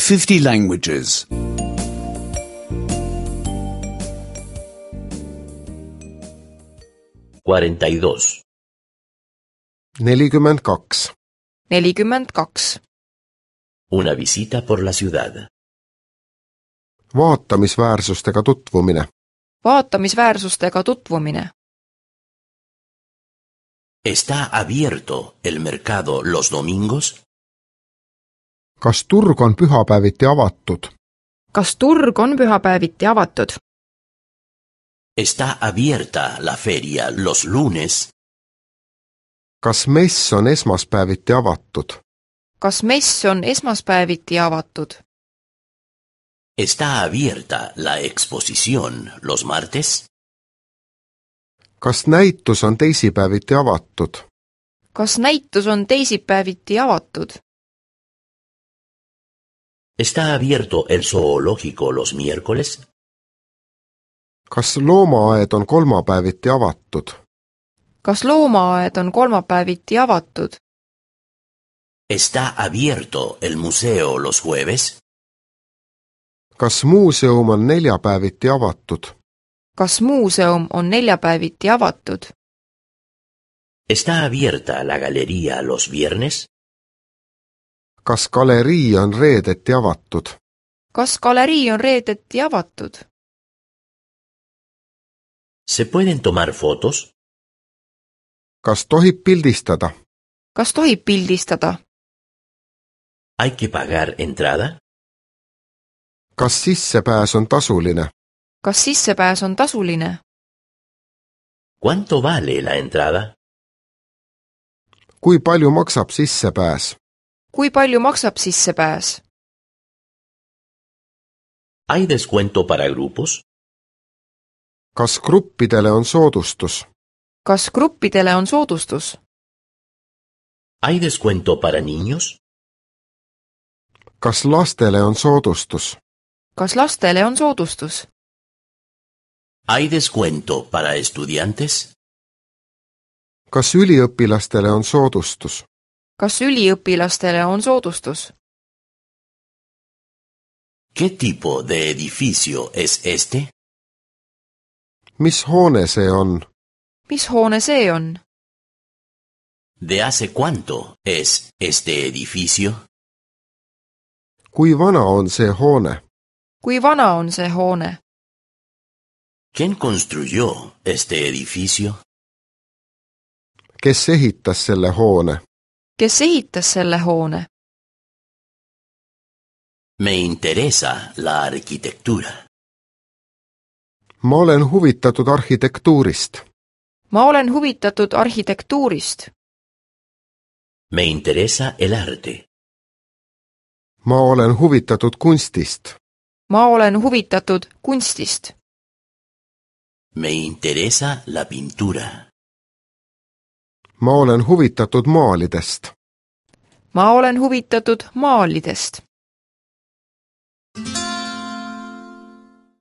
50 languages. 42. 42. 42. Una visita por la ciudad. Vaatamisväärsustega tutvumine. Vaatamisväärsustega tutvumine. ¿Está abierto el mercado los domingos? Kas turg on pühapäeviti avatud? Kas turg on pühapäeviti avatud? ¿Está abierta la feria los lunes? Kas mess on esmaspäeviti avatud? Kas mess on esmaspäeviti avatud? ¿Está abierta la exposición los martes? Kas näitus on teisipäeviti avatud? Kas näitus on teisipäeviti avatud? ¿Está abierto el zoológico los miércoles? Kas loomaaed on kolmapäeviti avatud? Kas loomaaed on kolmapäeviti avatud? ¿Está abierto el museo los jueves? Kas muuseum on neljapäeviti avatud? Kas muuseum on neljapäeviti avatud? ¿Está abierta la galería los viernes? Kas galerii on reedeti avatud? Kas galerii on reedeti avatud? ¿Se pueden tomar fotos? Kas tohib pildistada? Kas tohib pildistada? ¿Hay que pagar entrada? Kas sissepääs on tasuline? Kas sissepääs on tasuline? ¿Cuánto vale la entrada? Kui palju maksab sissepääs? Kui palju maksab sissepääs? ¿Hay descuento para grupos? Kas gruppidele on soodustus? Kas gruppidele on soodustus? ¿Hay descuento para niños? Kas lastele on soodustus? Kas lastele on soodustus? ¿Hay descuento para estudiantes? Kas üliõpilastele on soodustus? Kas üliõpilastele on soodustus? ¿Qué tipo de edificio es este? Mis hoone see on? Mis hoone see on? ¿De hace cuánto es este edificio? Kui vana on see hoone? Kui vana on see hoone? ¿Quién construyó este edificio? Kes ehitas selle hoone? Kes ehitas selle hoone? Me interesa la arquitectura. Ma olen huvitatud arhitektuurist. Ma olen huvitatud arhitektuurist. Me interesa el arte. Ma olen huvitatud kunstist. Ma olen huvitatud kunstist. Me interesa la pintura. Ma olen huvitatud maalidest. Ma olen huvitatud maalidest.